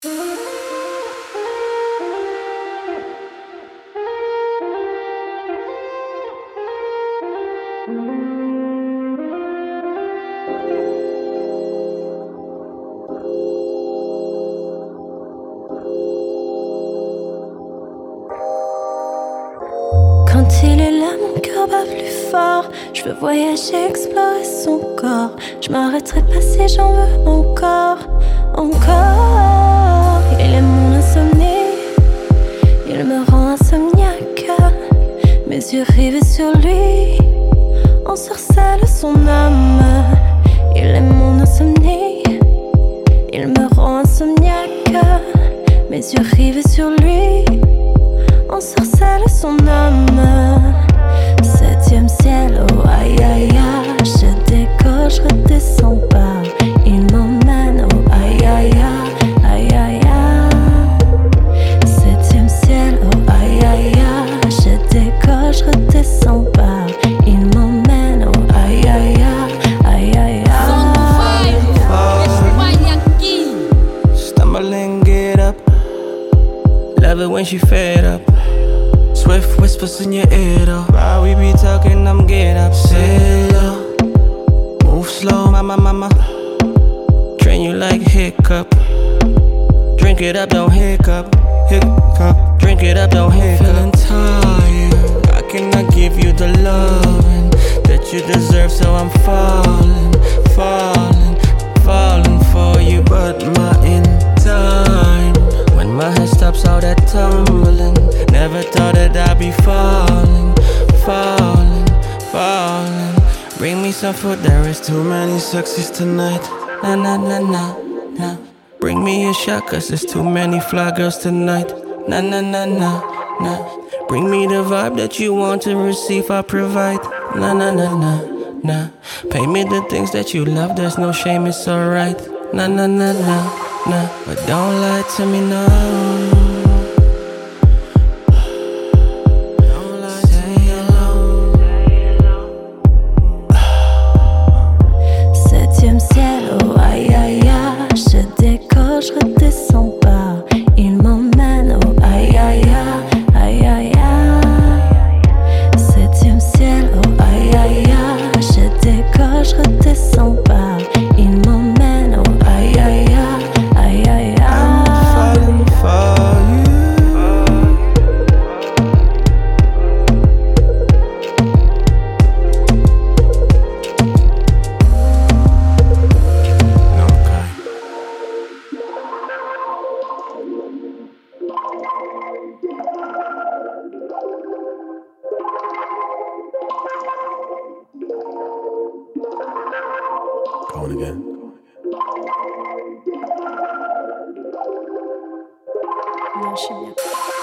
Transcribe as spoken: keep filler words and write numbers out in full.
Quand il est là, mon cœur bat plus fort. Je veux voyager, explorer son corps. Je m'arrêterai pas si j'en veux encore, encore. Il est mon insomnie, il me rend insomniaque. Mes yeux rivés sur lui, on surcelle son âme. Il est mon insomnie, il me rend insomniaque. Mes yeux rivés sur lui, on sorcelle son âme. Septième ciel, oh aïe aïe aïe. Je décolle, je redescends pas. Il m'emmène, oh aïe aïe aïe, aïe aïe aïe. Septième ciel, oh aïe aïe aïe. Je décolle, je redescends pas. Il m'emmène, oh aïe aïe aïe, aïe aïe aïe. Stumbling, get up. Love it when she fed up. Swift whispers in your ear though. While we be talking, I'm get up. Say low, move slow, mama, mama. Train you like hiccup. Drink it up, don't hiccup. Hiccup. Drink it up, don't hiccup. Feeling tired, I cannot give you the loving that you deserve, so I'm falling, falling, falling for you. But my in time, when my head stops all that tumbling, never thought that I'd be falling, falling, falling. Bring me some food, there is too many sexies tonight. Na na na na na. Bring me a shot, cause there's too many fly girls tonight. Na na na na na. Bring me the vibe that you want to receive, I provide. Na na na na na. Pay me the things that you love, there's no shame, it's alright. Na na na na na. But don't lie to me, no. Je redescends pas, il m'emmène, oh aïe aïe aïe, aïe aïe aïe. Septième ciel, oh aïe aïe aïe. Je décolle, je redescends pas, il m'emmène, oh aïe aïe aïe, aïe aïe aïe. I'm falling for you. Going again. Non, je suis bien.